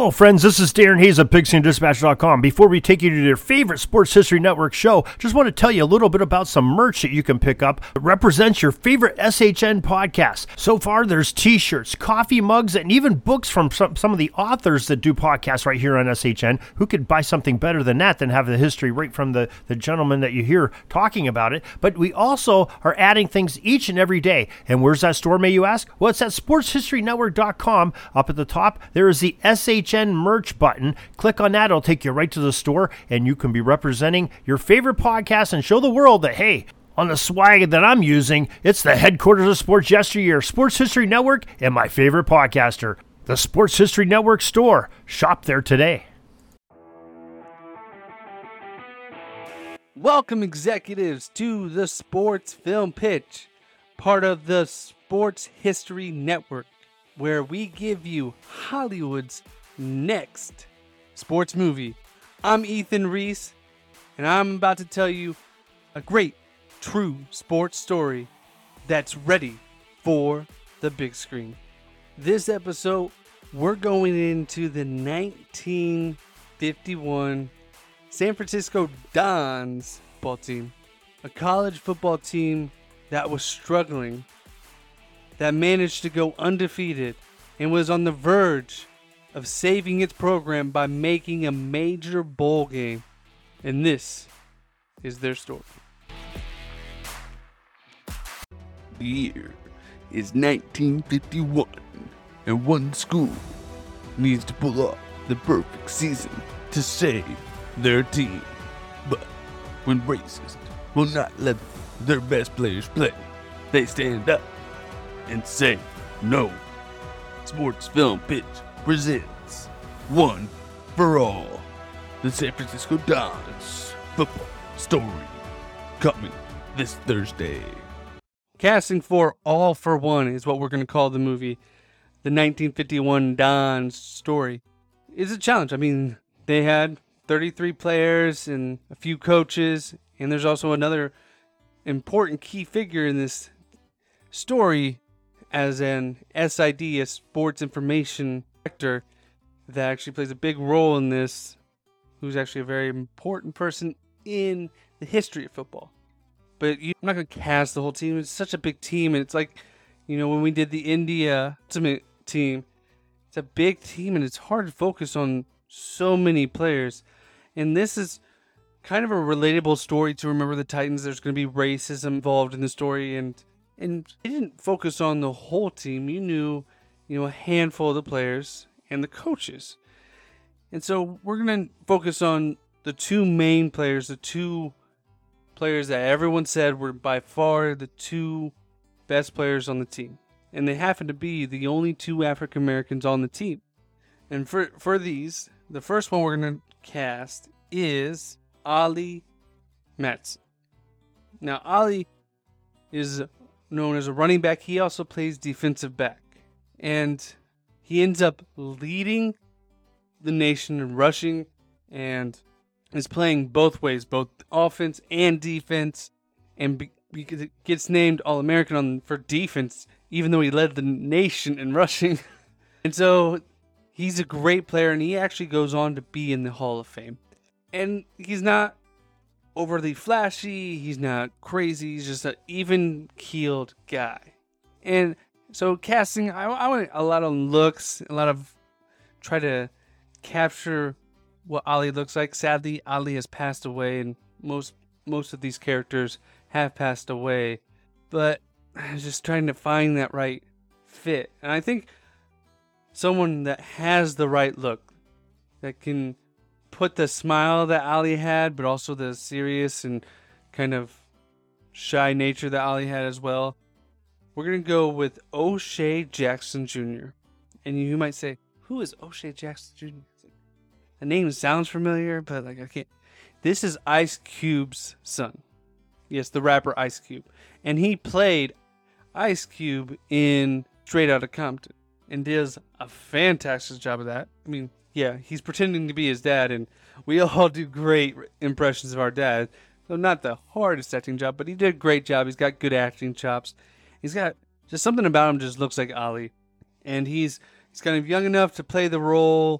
Hello, friends. This is Darren Hayes of PigskinDispatch.com. Before we take you to your favorite Sports History Network show, just want to tell you a little bit about some merch that you can pick up that represents your favorite SHN podcast. So far, there's t-shirts, coffee mugs, and even books from some of the authors that do podcasts right here on SHN. Who could buy something better than that, than have the history right from the gentleman that you hear talking about it? But we also are adding things each and every day. And where's that store, may you ask? Well, it's at SportsHistoryNetwork.com. Up at the top, there is the SHN merch button. Click on that. It'll take you right to the store, and you can be representing your favorite podcast and show the world that, hey, on the swag that I'm using, it's the headquarters of sports yesteryear, Sports History Network, and my favorite podcaster, the Sports History Network store. Shop there today. Welcome, executives, to the Sports Film Pitch, part of the Sports History Network, where we give you Hollywood's next sports movie. I'm Ethan Reese, and I'm about to tell you a great, true sports story that's ready for the big screen. This episode, we're going into the 1951 San Francisco Dons football team, a college football team that was struggling, that managed to go undefeated and was on the verge of saving its program by making a major bowl game. And this is their story. The year is 1951, and one school needs to pull off the perfect season to save their team. But when racists will not let their best players play, they stand up and say no. Sports Film Pitch presents One for All, the San Francisco Dons football story, coming this Thursday. Casting for All for One is what we're going to call the movie. The 1951 Dons story is a challenge. I mean, they had 33 players and a few coaches, and there's also another important key figure in this story as an SID, a sports information director, that actually plays a big role in this, who's actually a very important person in the history of football. But I'm not going to cast the whole team. It's such a big team, and it's like, you know, when we did the India Ultimate team, it's a big team, and it's hard to focus on so many players. And this is kind of a relatable story to Remember the Titans. There's going to be racism involved in the story, and it didn't focus on the whole team. You knew, a handful of the players and the coaches. And so we're going to focus on the two main players, the two players that everyone said were by far the two best players on the team. And they happen to be the only two African Americans on the team. And for these, the first one we're going to cast is Ali Matson. Now, Ali is known as a running back. He also plays defensive back. And he ends up leading the nation in rushing and is playing both ways, both offense and defense. And because it gets named All-American for defense, even though he led the nation in rushing. And so he's a great player, and he actually goes on to be in the Hall of Fame. And he's not overly flashy, he's not crazy, he's just an even-keeled guy. And so casting, I want a lot of looks, a lot of try to capture what Ali looks like. Sadly, Ali has passed away, and most of these characters have passed away. But I was just trying to find that right fit. And I think someone that has the right look, that can put the smile that Ali had, but also the serious and kind of shy nature that Ali had as well. We're going to go with O'Shea Jackson Jr. And you might say, who is O'Shea Jackson Jr.? The name sounds familiar, but I can't. This is Ice Cube's son. Yes, the rapper Ice Cube. And he played Ice Cube in Straight Outta Compton and does a fantastic job of that. I mean, yeah, he's pretending to be his dad, and we all do great impressions of our dad. So not the hardest acting job, but he did a great job. He's got good acting chops. He's got just something about him just looks like Ali. And he's kind of young enough to play the role,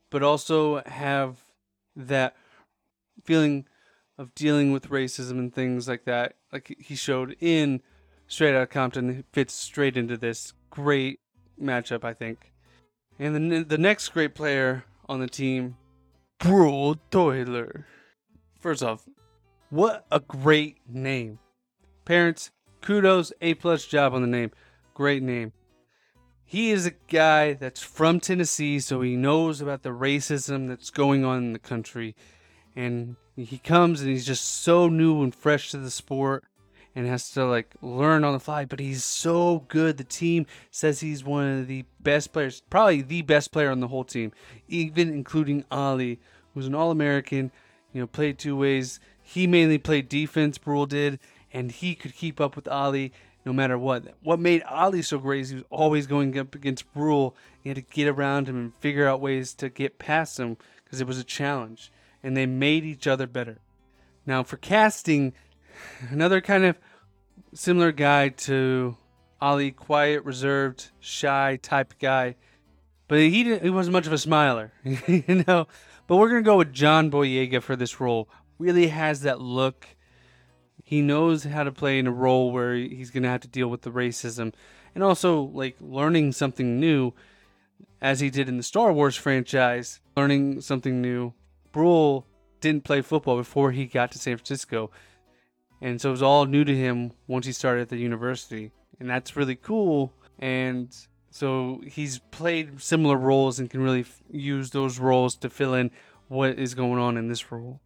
but also have that feeling of dealing with racism and things like that, like he showed in Straight Outta Compton. It fits straight into this great matchup, I think. And the next great player on the team, Brule Toiler. First off, what a great name. Parents, kudos, A+ job on the name. Great name. He is a guy that's from Tennessee, so he knows about the racism that's going on in the country. And he comes and he's just so new and fresh to the sport and has to like learn on the fly, but he's so good. The team says he's one of the best players, probably the best player on the whole team, even including Ali, who's an All-American, played two ways. He mainly played defense, Brule did, and he could keep up with Ali no matter what. What made Ali so great is he was always going up against Brule. He had to get around him and figure out ways to get past him because it was a challenge. And they made each other better. Now for casting, another kind of similar guy to Ali, quiet, reserved, shy type guy. But he wasn't much of a smiler, But we're going to go with John Boyega for this role. Really has that look. He knows how to play in a role where he's going to have to deal with the racism. And also, like, learning something new, as he did in the Star Wars franchise. Learning something new. Brule didn't play football before he got to San Francisco. And so it was all new to him once he started at the university. And that's really cool. And so he's played similar roles and can really use those roles to fill in what is going on in this role.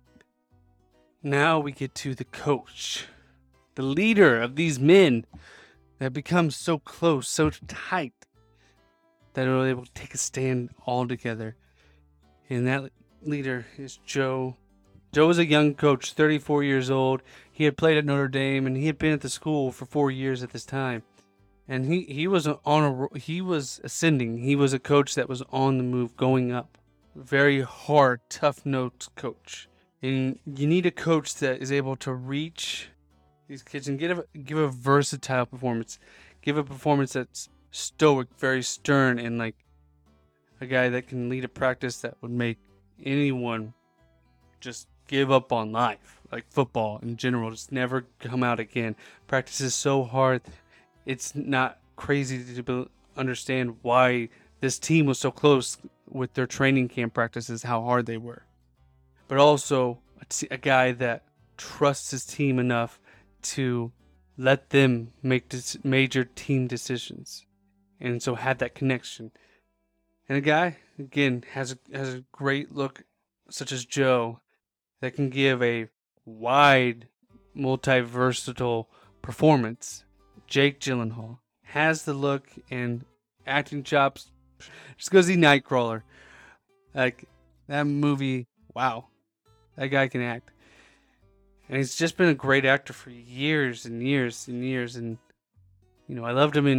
Now we get to the coach, the leader of these men that become so close, so tight, that are able to take a stand all together. And that leader is Joe. Joe was a young coach, 34 years old. He had played at Notre Dame, and he had been at the school for 4 years at this time. And he was ascending. He was a coach that was on the move, going up. Very hard, tough-nosed coach. And you need a coach that is able to reach these kids and give a versatile performance. Give a performance that's stoic, very stern, and like a guy that can lead a practice that would make anyone just give up on life. Like football in general, just never come out again. Practice is so hard. It's not crazy to understand why this team was so close with their training camp practices, how hard they were. But also a guy that trusts his team enough to let them make major team decisions, and so had that connection. And a guy, again, has a great look, such as Joe, that can give a wide, multi-versatile performance. Jake Gyllenhaal has the look and acting chops. Just go see Nightcrawler. Like, that movie, wow. That guy can act. And he's just been a great actor for years and years and years. And, I loved him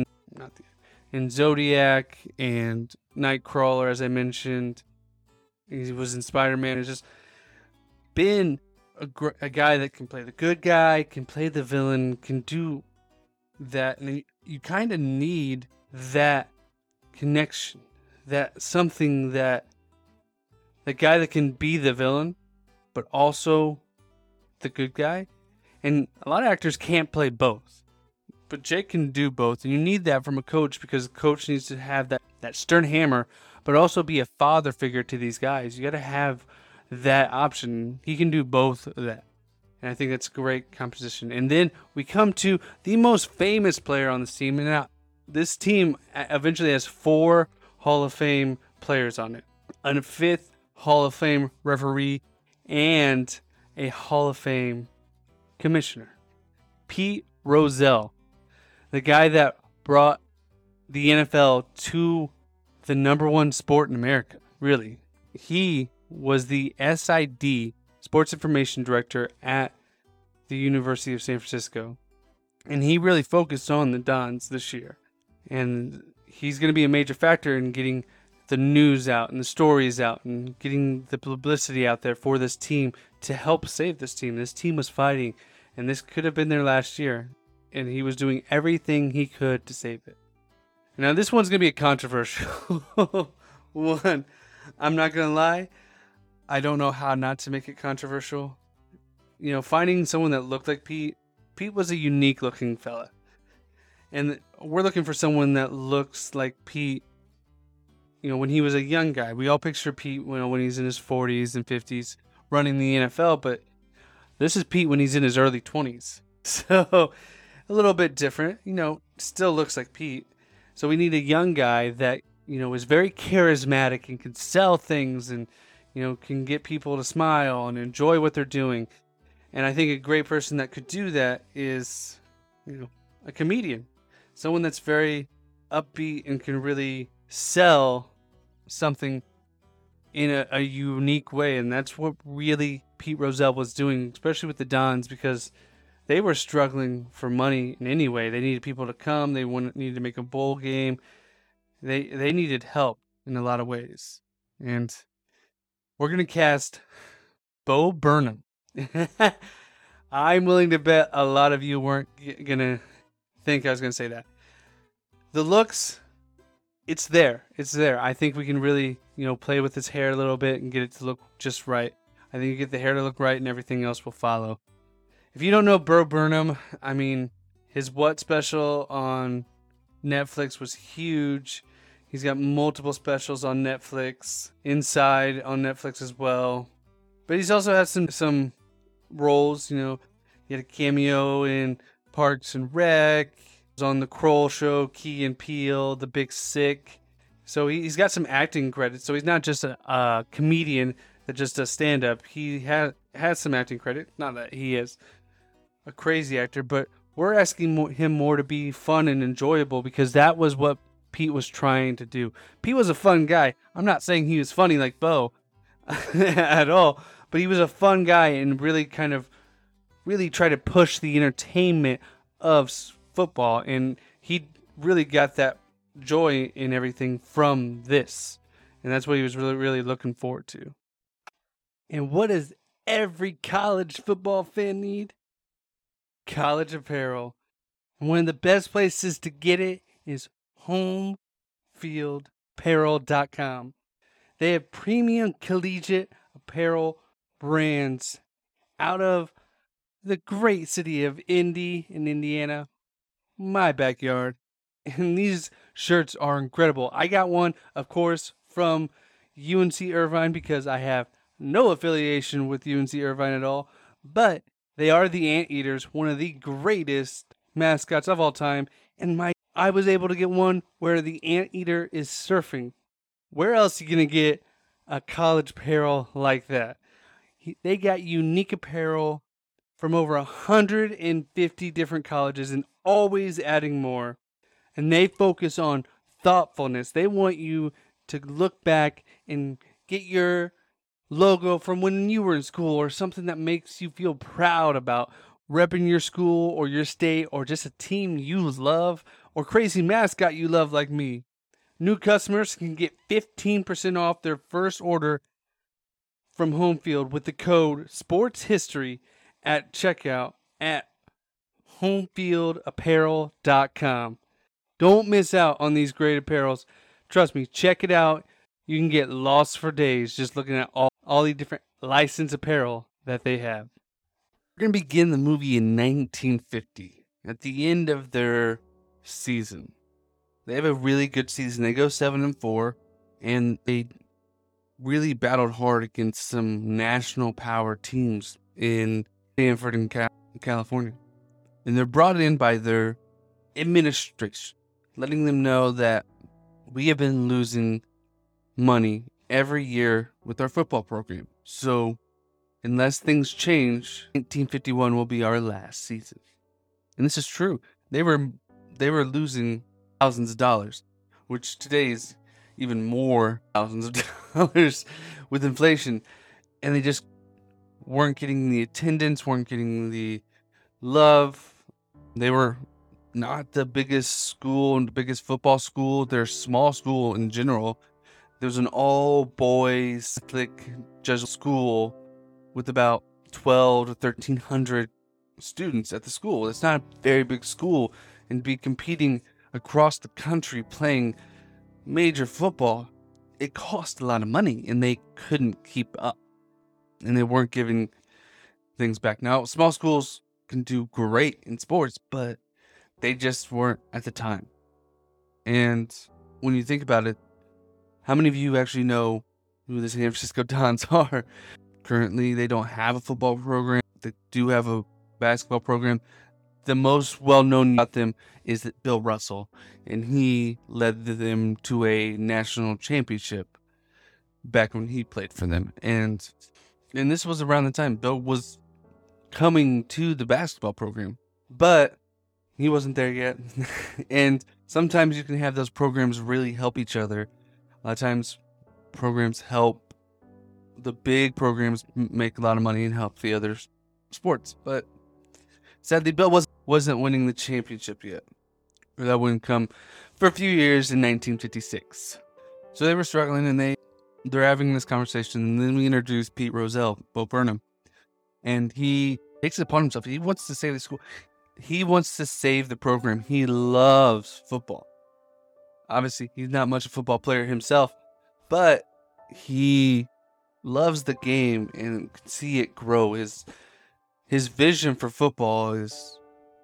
in Zodiac and Nightcrawler, as I mentioned. He was in Spider-Man. He's just been a guy that can play the good guy, can play the villain, can do that. And you kind of need that connection. That something that the guy that can be the villain, but also the good guy. And a lot of actors can't play both. But Jake can do both. And you need that from a coach, because the coach needs to have that stern hammer, but also be a father figure to these guys. You got to have that option. He can do both of that. And I think that's a great composition. And then we come to the most famous player on this team. And now this team eventually has 4 Hall of Fame players on it. And a 5th Hall of Fame referee and a Hall of Fame commissioner. Pete Rozelle, the guy that brought the NFL to the #1 sport in America, really. He was the SID, Sports Information Director, at the University of San Francisco. And he really focused on the Dons this year. And he's going to be a major factor in getting the news out and the stories out and getting the publicity out there for this team to help save this team. This team was fighting, and this could have been their last year. And he was doing everything he could to save it. Now, this one's going to be a controversial one. I'm not going to lie. I don't know how not to make it controversial. Finding someone that looked like Pete. Pete was a unique looking fella. And we're looking for someone that looks like Pete, when he was a young guy. We all picture Pete, when he's in his 40s and 50s running the NFL, but this is Pete when he's in his early 20s. So a little bit different, still looks like Pete. So we need a young guy that, is very charismatic and can sell things and, can get people to smile and enjoy what they're doing. And I think a great person that could do that is, a comedian. Someone that's very upbeat and can really sell something in a unique way. And that's what really Pete Rozelle was doing, especially with the Dons, because they were struggling for money in any way. They needed people to come. They needed to make a bowl game. They needed help in a lot of ways. And we're going to cast Bo Burnham. I'm willing to bet a lot of you weren't going to think I was going to say that. The looks, it's there. It's there. I think we can really, play with his hair a little bit and get it to look just right. I think you get the hair to look right and everything else will follow. If you don't know Bo Burnham, his What special on Netflix was huge. He's got multiple specials on Netflix, Inside on Netflix as well. But he's also had some roles, he had a cameo in Parks and Rec. He was on the Kroll Show, Key and Peele, The Big Sick. So he's got some acting credits. So he's not just a comedian that just does stand-up. He has some acting credit. Not that he is a crazy actor, but we're asking him more to be fun and enjoyable because that was what Pete was trying to do. Pete was a fun guy. I'm not saying he was funny like Bo at all, but he was a fun guy and really tried to push the entertainment of football, and he really got that joy in everything from this, and that's what he was really, really looking forward to. And what does every college football fan need? College apparel. And one of the best places to get it is homefieldapparel.com. They have premium collegiate apparel brands out of the great city of Indy in Indiana, my backyard. And these shirts are incredible. I got one, of course, from UNC Irvine because I have no affiliation with UNC Irvine at all. But they are the Anteaters, one of the greatest mascots of all time. And I was able to get one where the Anteater is surfing. Where else are you going to get a college apparel like that? They got unique apparel from over 150 different colleges and always adding more. And they focus on thoughtfulness. They want you to look back and get your logo from when you were in school or something that makes you feel proud about repping your school or your state or just a team you love or crazy mascot you love like me. New customers can get 15% off their first order from Homefield with the code SPORTSHISTORY at checkout at homefieldapparel.com. Don't miss out on these great apparels. Trust me, check it out. You can get lost for days just looking at all the different licensed apparel that they have. We're going to begin the movie in 1950 at the end of their season. They have a really good season. They go 7-4, and they really battled hard against some national power teams in Stanford and California. And they're brought in by their administration, letting them know that we have been losing money every year with our football program. So unless things change, 1951 will be our last season. And this is true. They were losing thousands of dollars, which today is even more thousands of dollars with inflation. And they just weren't getting the attendance, weren't getting the love. They were not the biggest school and the biggest football school. They're a small school in general. There was an all-boys Catholic Jesuit school with about 12 to 1,300 students at the school. It's not a very big school, and to be competing across the country playing major football, it cost a lot of money, and they couldn't keep up, and they weren't giving things back. Now, small schools can do great in sports, but they just weren't at the time. And when you think about it, how many of you actually know who the San Francisco Dons are? Currently, they don't have a football program. They do have a basketball program. The most well-known about them is that Bill Russell, and he led them to a national championship back when he played for them. And this was around the time Bill was coming to the basketball program, but he wasn't there yet. And sometimes you can have those programs really help each other. A lot of times programs help the big programs make a lot of money and help the other sports. But sadly, Bill wasn't winning the championship yet. Or that wouldn't come for a few years in 1956. So they were struggling, and they're having this conversation. And then we introduce Pete Rozelle, Bo Burnham. And he takes it upon himself. He wants to save the school. He wants to save the program. He loves football. Obviously, he's not much of a football player himself, but he loves the game and can see it grow. His vision for football is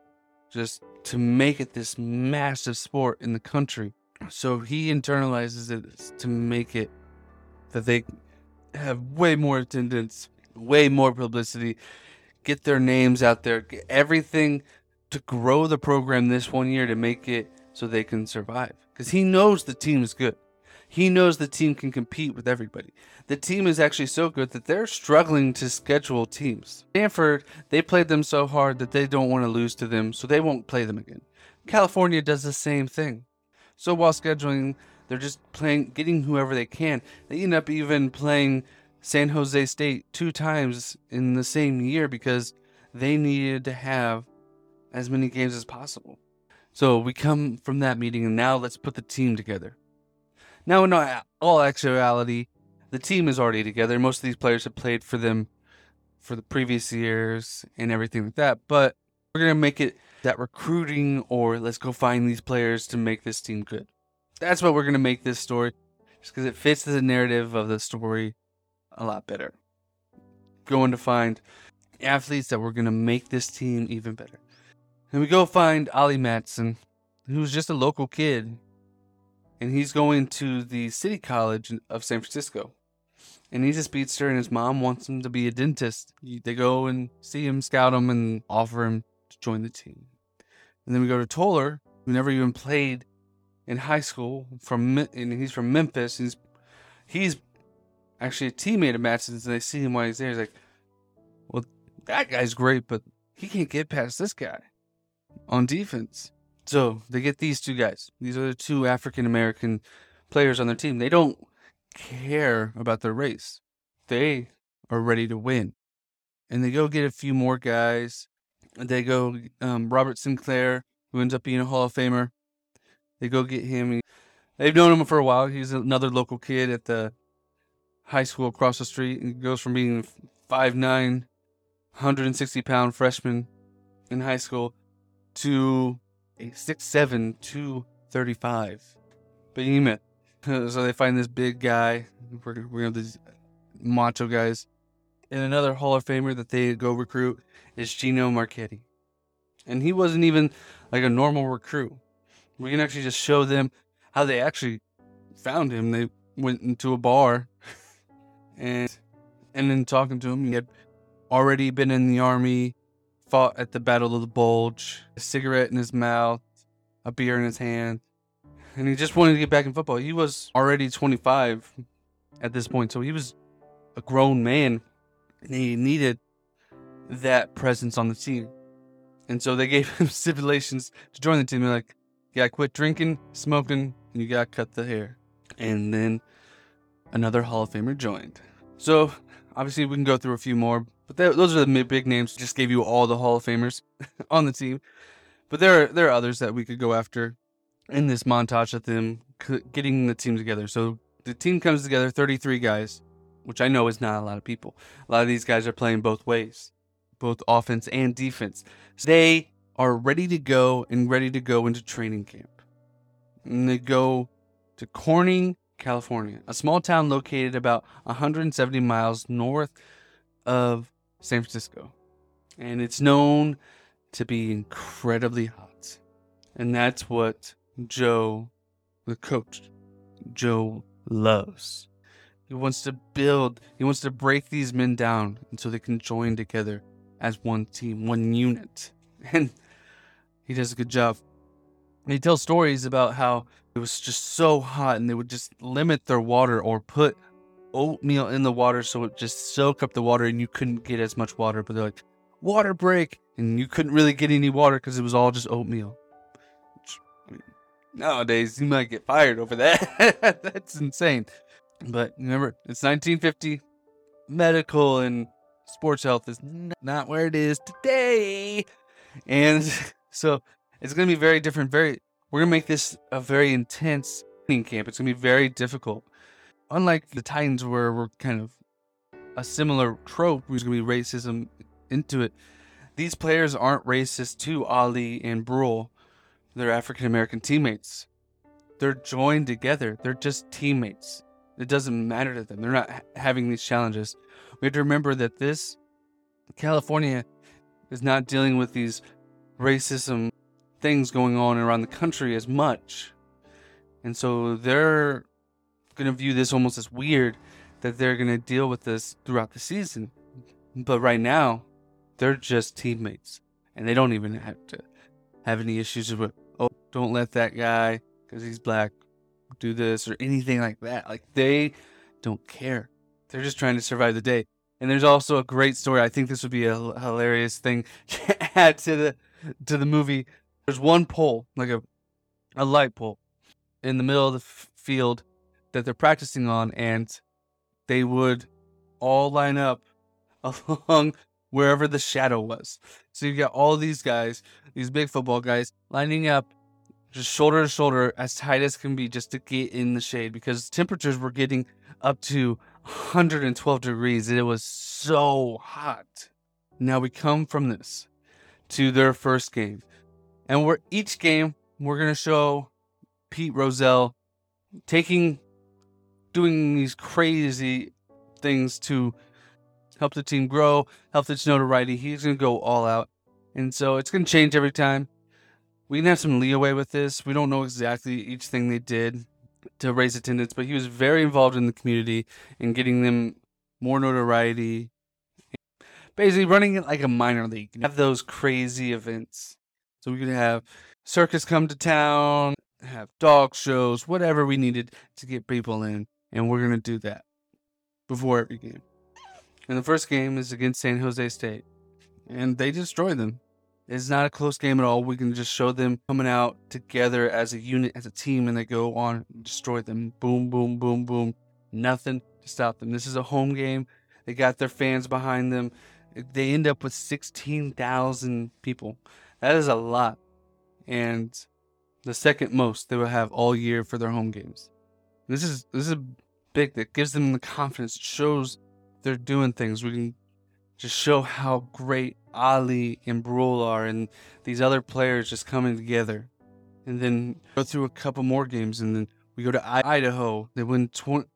just to make it this massive sport in the country. So he internalizes it to make it that they have way more attendance, way more publicity, get their names out there, get everything to grow the program this one year to make it so they can survive. Because he knows the team is good. He knows the team can compete with everybody. The team is actually so good that they're struggling to schedule teams. Stanford, they played them so hard that they don't want to lose to them, so they won't play them again. California does the same thing. So while scheduling, they're just getting whoever they can. They end up even playing San Jose State 2 times in the same year because they needed to have as many games as possible. So we come from that meeting, and now let's put the team together. Now, in all actuality, the team is already together. Most of these players have played for them for the previous years and everything like that. But we're going to make it that recruiting, or let's go find these players to make this team good. That's what we're going to make this story, just because it fits the narrative of the story a lot better. Going to find athletes that we're going to make this team even better. And we go find Ollie Matson, who's just a local kid. And he's going to the City College of San Francisco. And he's a speedster, and his mom wants him to be a dentist. They go and see him, scout him, and offer him to join the team. And then we go to Toller, who never even played in high school, and he's from Memphis. He's actually a teammate of Matson's, and they see him while he's there. He's like, well, that guy's great, but he can't get past this guy on defense. So they get these 2 guys. These are the 2 African-American players on their team. They don't care about their race. They are ready to win. And they go get a few more guys. They go Robert Sinclair, who ends up being a Hall of Famer. They go get him. They've known him for a while. He's another local kid at the high school across the street. He goes from being 5'9", 160-pound freshman in high school to a 6'7", 235 behemoth. So they find this big guy. We have these macho guys. And another Hall of Famer that they go recruit is Gino Marchetti. And he wasn't even like a normal recruit. We can actually just show them how they actually found him. They went into a bar and then talking to him, he had already been in the Army, fought at the Battle of the Bulge, a cigarette in his mouth, a beer in his hand, and he just wanted to get back in football. He was already 25 at this point, so he was a grown man, and he needed that presence on the team. And so they gave him stipulations to join the team. They're like, you gotta quit drinking, smoking, and you gotta cut the hair. And then another Hall of Famer joined. So obviously we can go through a few more, but those are the big names. Just gave you all the Hall of Famers on the team. But there are others that we could go after in this montage of them getting the team together. So the team comes together, 33 guys, which I know is not a lot of people. A lot of these guys are playing both ways, both offense and defense. So they are ready to go into training camp. And they go to Corning California, a small town located about 170 miles north of San Francisco. And it's known to be incredibly hot. And that's what Joe, the coach, Joe loves. He wants to break these men down so they can join together as one team, one unit. And he does a good job. And he tells stories about how it was just so hot and they would just limit their water or put oatmeal in the water so it just soak up the water and you couldn't get as much water. But they're like, water break. And you couldn't really get any water because it was all just oatmeal. Which, I mean, nowadays, you might get fired over that. That's insane. But remember, it's 1950. Medical and sports health is not where it is today. And so it's going to be very different. We're going to make this a very intense training camp. It's going to be very difficult. Unlike the Titans, where we're kind of a similar trope, there's going to be racism into it. These players aren't racist to Ali and Brule. They're African-American teammates. They're joined together. They're just teammates. It doesn't matter to them. They're not having these challenges. We have to remember that California is not dealing with these racism things going on around the country as much. And so they're going to view this almost as weird that they're going to deal with this throughout the season. But right now, they're just teammates. And they don't even have to have any issues with, oh, don't let that guy, because he's black, do this or anything like that. Like, they don't care. They're just trying to survive the day. And there's also a great story. I think this would be a hilarious thing to add to the movie. There's one pole, like a light pole, in the middle of the field that they're practicing on, and they would all line up along wherever the shadow was. So you got all these guys, these big football guys, lining up just shoulder to shoulder as tight as can be just to get in the shade, because temperatures were getting up to 112 degrees and it was so hot. Now we come from this to their first game. And each game we're going to show Pete Rozelle doing these crazy things to help the team grow, help its notoriety. He's going to go all out. And so it's going to change every time. We can have some leeway with this. We don't know exactly each thing they did to raise attendance, but he was very involved in the community and getting them more notoriety. Basically running it like a minor league. Have those crazy events. So we could have circus come to town, have dog shows, whatever we needed to get people in. And we're going to do that before every game. And the first game is against San Jose State. And they destroy them. It's not a close game at all. We can just show them coming out together as a unit, as a team, and they go on and destroy them. Boom, boom, boom, boom. Nothing to stop them. This is a home game. They got their fans behind them. They end up with 16,000 people. That is a lot. And the second most they will have all year for their home games. This is big. That gives them the confidence. It shows they're doing things. We can just show how great Ali and Brule are and these other players just coming together. And then go through a couple more games, and then we go to Idaho. They win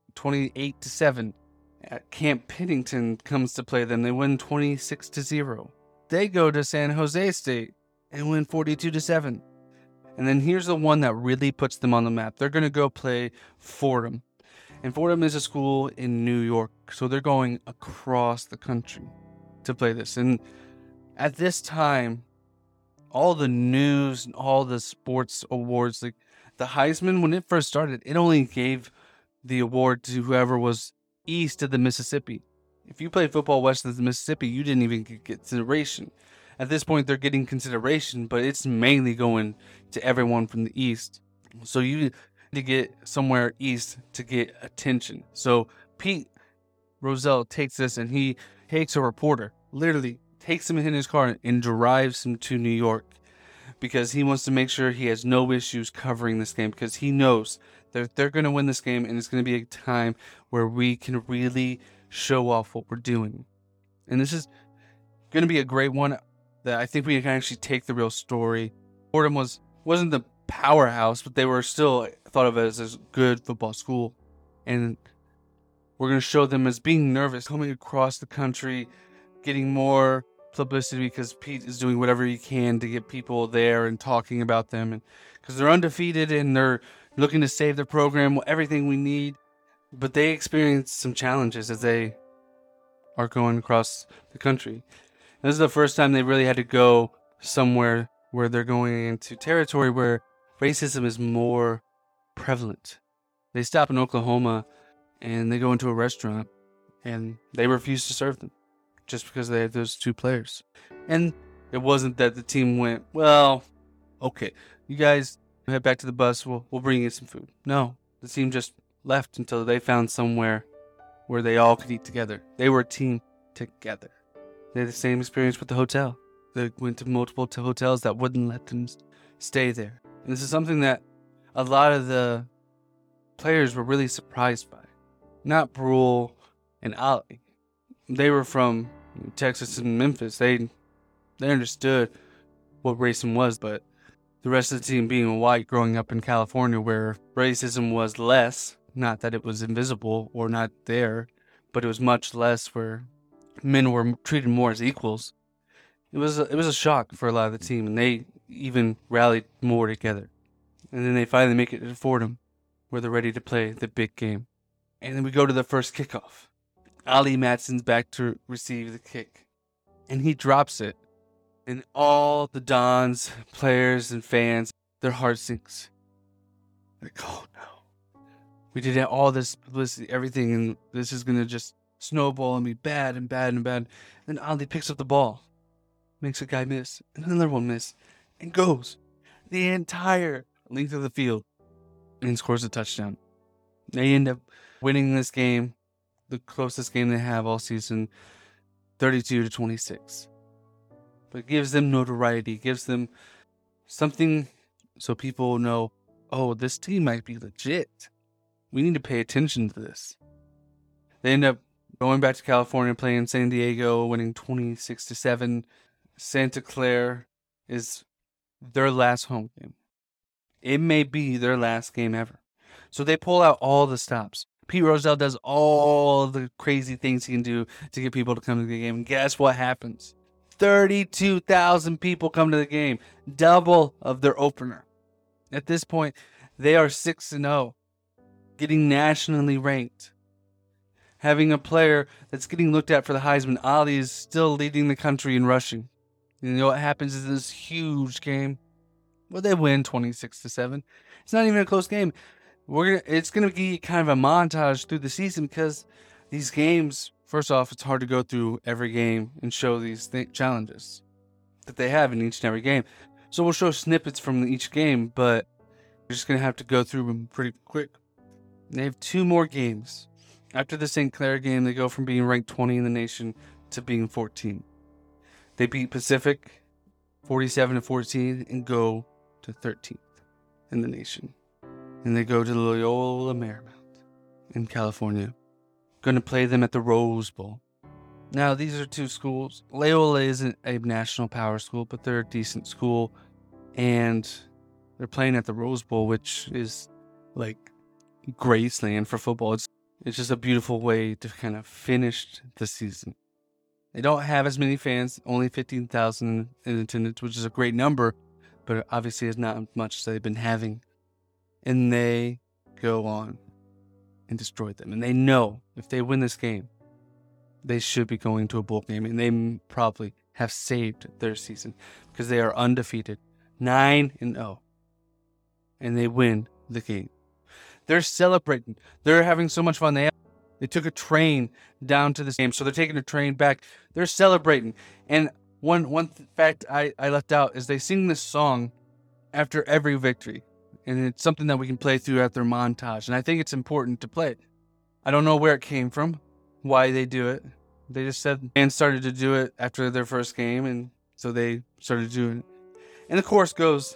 28-7. At Camp Pennington comes to play them. They win 26-0. They go to San Jose State and win 42-7. And then here's the one that really puts them on the map. They're going to go play Fordham. And Fordham is a school in New York. So they're going across the country to play this. And at this time, all the news and all the sports awards, like the Heisman, when it first started, it only gave the award to whoever was east of the Mississippi. If you played football west of the Mississippi, you didn't even get consideration. At this point, they're getting consideration, but it's mainly going to everyone from the east. So you need to get somewhere east to get attention. So Pete Rozelle takes this, and he takes a reporter, literally takes him in his car and drives him to New York, because he wants to make sure he has no issues covering this game, because he knows that they're going to win this game, and it's going to be a time where we can really show off what we're doing. And this is going to be a great one that I think we can actually take the real story. Fordham wasn't the powerhouse, but they were still thought of as a good football school. And we're going to show them as being nervous, coming across the country, getting more publicity because Pete is doing whatever he can to get people there and talking about them. And because they're undefeated and they're looking to save their program, everything we need. But they experience some challenges as they are going across the country. This is the first time they really had to go somewhere where they're going into territory where racism is more prevalent. They stop in Oklahoma and they go into a restaurant and they refuse to serve them just because they had those two players. And it wasn't that the team went, well, okay, you guys head back to the bus, we'll bring you some food. No, the team just left until they found somewhere where they all could eat together. They were a team together. They had the same experience with the hotel. They went to multiple hotels that wouldn't let them stay there. And this is something that a lot of the players were really surprised by. Not Brule and Ollie. They were from Texas and Memphis. They understood what racism was, but the rest of the team being white, growing up in California where racism was less, not that it was invisible or not there, but it was much less, where men were treated more as equals. It was a shock for a lot of the team, and they even rallied more together. And then they finally make it to Fordham, where they're ready to play the big game. And then we go to the first kickoff. Ollie Matson's back to receive the kick, and he drops it. And all the Dons, players, and fans, their heart sinks. Like, oh no. We did all this publicity, everything, and this is going to just snowball and be bad and bad and bad. And then Ollie picks up the ball, makes a guy miss, and another one miss, and goes the entire length of the field and scores a touchdown. They end up winning this game, the closest game they have all season, 32-26. But it gives them notoriety, gives them something so people know, oh, this team might be legit. We need to pay attention to this. They end up going back to California, playing San Diego, winning 26-7. Santa Clara is their last home game. It may be their last game ever. So they pull out all the stops. Pete Rozelle does all the crazy things he can do to get people to come to the game. And guess what happens? 32,000 people come to the game, double of their opener. At this point, they are 6-0, getting nationally ranked. Having a player that's getting looked at for the Heisman, Ollie is still leading the country in rushing. You know what happens in this huge game? Well, they win 26-7. It's not even a close game. It's gonna be kind of a montage through the season because these games. First off, it's hard to go through every game and show these challenges that they have in each and every game. So we'll show snippets from each game, but we're just going to have to go through them pretty quick. They have 2 more games. After the St. Clair game, they go from being ranked 20 in the nation to being 14. They beat Pacific 47-14 and go to 13th in the nation. And they go to Loyola Marymount in California. Going to play them at the Rose Bowl. Now, these are 2 schools. Loyola isn't a national power school, but they're a decent school. And they're playing at the Rose Bowl, which is like Graceland for football. It's just a beautiful way to kind of finish the season. They don't have as many fans, only 15,000 in attendance, which is a great number, but obviously is not much as they've been having. And they go on and destroy them. And they know if they win this game, they should be going to a bowl game, and they probably have saved their season because they are undefeated, 9-0, and they win the game. They're celebrating. They're having so much fun. They took a train down to this game, so they're taking a train back. They're celebrating. And one fact I left out is they sing this song after every victory. And it's something that we can play throughout their montage. And I think it's important to play it. I don't know where it came from, why they do it. They just said and started to do it after their first game, and so they started doing it. And the chorus goes,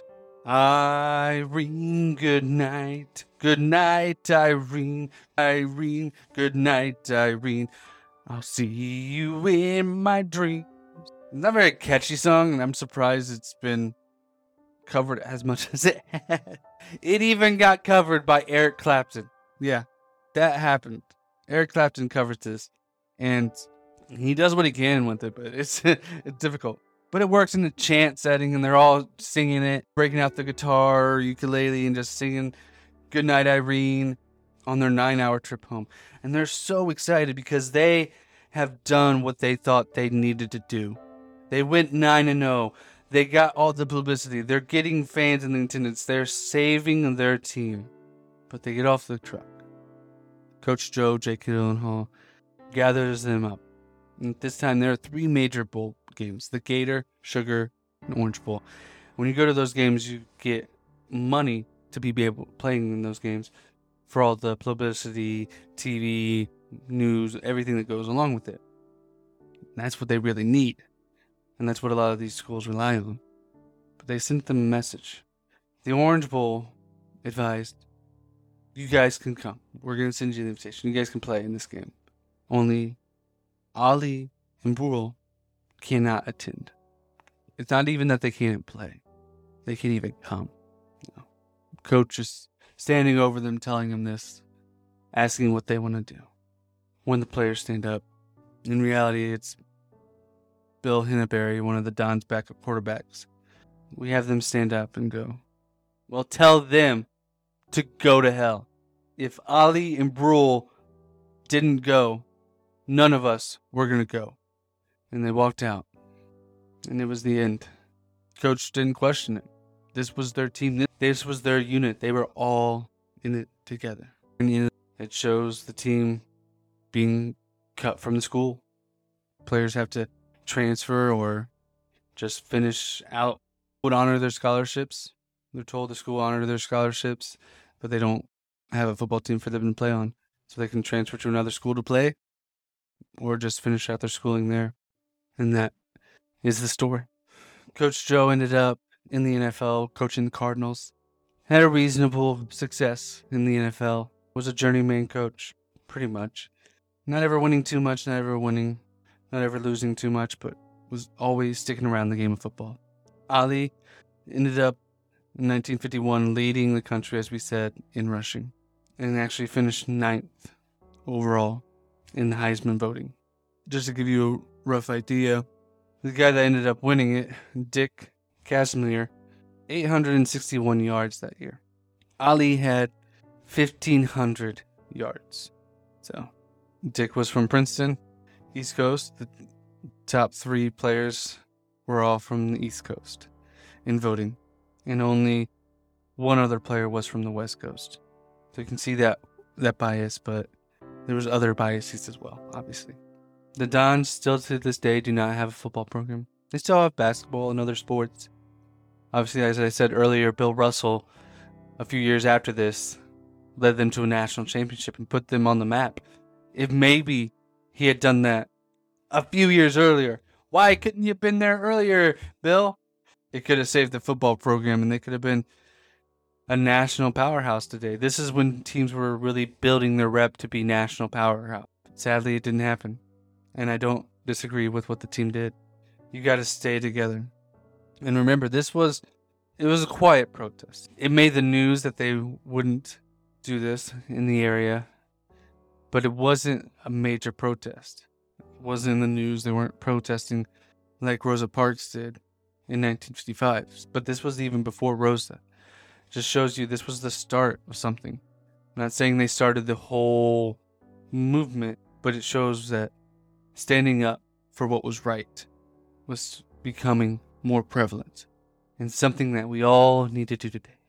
Irene, good night. Good night, Irene. Irene, good night, Irene. I'll see you in my dreams. It's not a very catchy song, and I'm surprised it's been covered as much as it had. It even got covered by Eric Clapton. Yeah, that happened. Eric Clapton covers this, and he does what he can with it, but it's difficult. But it works in a chant setting, and they're all singing it, breaking out the guitar or ukulele and just singing Goodnight Irene on their 9-hour trip home. And they're so excited because they have done what they thought they needed to do. They went 9-0. They got all the publicity. They're getting fans in the attendance. They're saving their team. But they get off the truck. Coach Joe J. Gyllenhaal gathers them up. And this time there are 3 major bowl games: the Gator, Sugar, and Orange Bowl. When you go to those games, you get money to be able playing in those games for all the publicity, TV, news, everything that goes along with it. And that's what they really need. And that's what a lot of these schools rely on. But they sent them a message. The Orange Bowl advised, you guys can come. We're going to send you the invitation. You guys can play in this game. Only Ali and Brule cannot attend. It's not even that they can't play. They can't even come. No. Coach is standing over them, telling them this, asking what they want to do. When the players stand up, in reality, it's Bill Henneberry, one of the Don's backup quarterbacks. We have them stand up and go, well, tell them to go to hell. If Ali and Brule didn't go, none of us were going to go. And they walked out. And it was the end. Coach didn't question it. This was their team. This was their unit. They were all in it together. And it shows the team being cut from the school. Players have to transfer or just finish out. Would honor their scholarships. They're told the school honor their scholarships, but they don't have a football team for them to play on. So they can transfer to another school to play or just finish out their schooling there. And that is the story. Coach Joe ended up in the NFL coaching the Cardinals. Had a reasonable success in the NFL. Was a journeyman coach, pretty much. Not ever winning too much, not ever losing too much, but was always sticking around the game of football. Ali ended up in 1951 leading the country, as we said, in rushing. And actually finished 9th overall in the Heisman voting. Just to give you a rough idea, the guy that ended up winning it, Dick Casimir, 861 yards that year. Ali had 1,500 yards. So, Dick was from Princeton, East Coast. The top 3 players were all from the East Coast in voting. And only one other player was from the West Coast. So you can see that bias, but there was other biases as well, obviously. The Dons still to this day do not have a football program. They still have basketball and other sports. Obviously, as I said earlier, Bill Russell, a few years after this, led them to a national championship and put them on the map. If maybe he had done that a few years earlier, why couldn't you have been there earlier, Bill? It could have saved the football program and they could have been a national powerhouse today. This is when teams were really building their rep to be national powerhouse. Sadly, it didn't happen. And I don't disagree with what the team did. You got to stay together. And remember, it was a quiet protest. It made the news that they wouldn't do this in the area, but it wasn't a major protest. It wasn't in the news. They weren't protesting like Rosa Parks did in 1955. But this was even before Rosa. It just shows you this was the start of something. I'm not saying they started the whole movement, but it shows that standing up for what was right was becoming more prevalent and something that we all need to do today.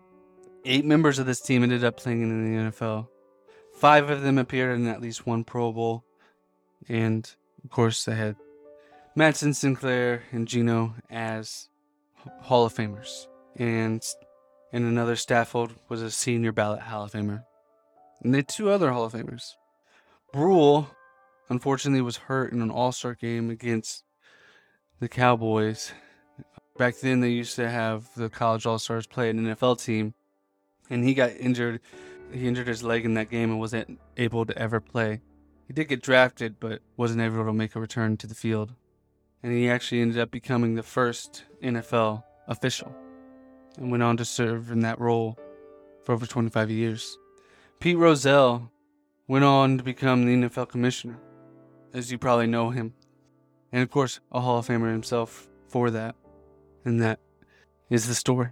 8 members of this team ended up playing in the NFL. 5 of them appeared in at least one Pro Bowl. And, of course, they had Madsen, Sinclair, and Geno as Hall of Famers. And another Stafford was a senior ballot Hall of Famer. And they had 2 other Hall of Famers. Brule, unfortunately, was hurt in an all-star game against the Cowboys. Back then, they used to have the college all-stars play an NFL team. And he got injured. He injured his leg in that game and wasn't able to ever play. He did get drafted, but wasn't able to make a return to the field. And he actually ended up becoming the first NFL official and went on to serve in that role for over 25 years. Pete Rozelle went on to become the NFL commissioner, as you probably know him. And of course, a Hall of Famer himself for that. And that is the story.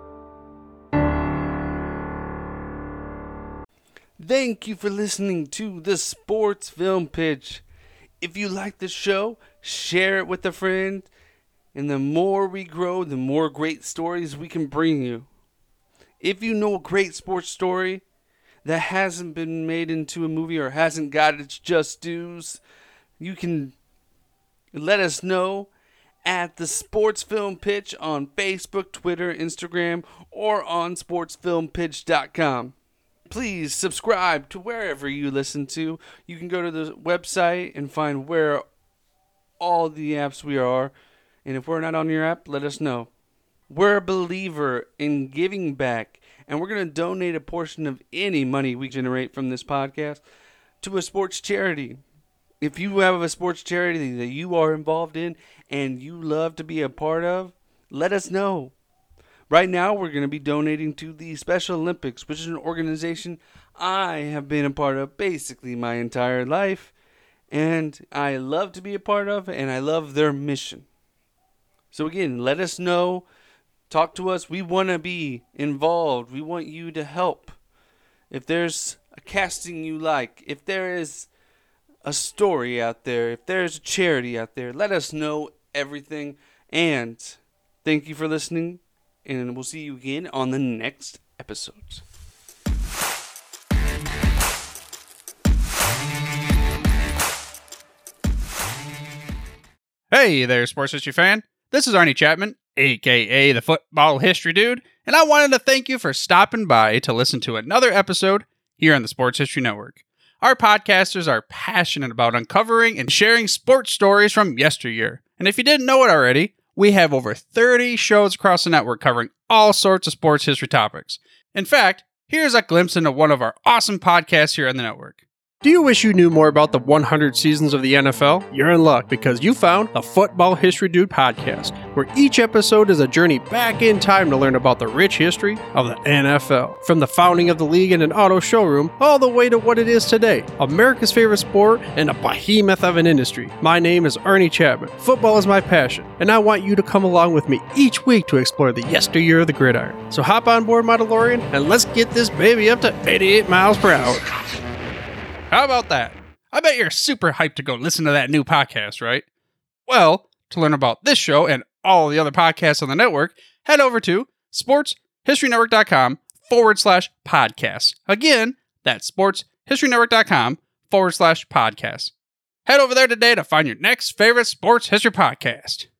Thank you for listening to the Sports Film Pitch. If you like the show, share it with a friend. And the more we grow, the more great stories we can bring you. If you know a great sports story that hasn't been made into a movie or hasn't got its just dues, you can let us know at the Sports Film Pitch on Facebook, Twitter, Instagram, or on sportsfilmpitch.com. Please subscribe to wherever you listen to. You can go to the website and find where all the apps we are. And if we're not on your app, let us know. We're a believer in giving back, and we're going to donate a portion of any money we generate from this podcast to a sports charity. If you have a sports charity that you are involved in and you love to be a part of, let us know. Right now, we're going to be donating to the Special Olympics, which is an organization I have been a part of basically my entire life, and I love to be a part of, and I love their mission. So again, let us know. Talk to us. We want to be involved. We want you to help. If there's a casting you like, if there is a story out there, if there's a charity out there, let us know everything. And thank you for listening. And we'll see you again on the next episodes. Hey there, sports history fan. This is Arnie Chapman, aka the Football History Dude, and I wanted to thank you for stopping by to listen to another episode here on the Sports History Network. Our podcasters are passionate about uncovering and sharing sports stories from yesteryear. And if you didn't know it already, we have over 30 shows across the network covering all sorts of sports history topics. In fact, here's a glimpse into one of our awesome podcasts here on the network. Do you wish you knew more about the 100 seasons of the NFL? You're in luck because you found the Football History Dude podcast, where each episode is a journey back in time to learn about the rich history of the NFL. From the founding of the league in an auto showroom, all the way to what it is today, America's favorite sport and a behemoth of an industry. My name is Arnie Chapman. Football is my passion, and I want you to come along with me each week to explore the yesteryear of the gridiron. So hop on board my DeLorean and let's get this baby up to 88 miles per hour. How about that? I bet you're super hyped to go listen to that new podcast, right? Well, to learn about this show and all the other podcasts on the network, head over to sportshistorynetwork.com/podcasts. Again, that's sportshistorynetwork.com/podcasts. Head over there today to find your next favorite sports history podcast.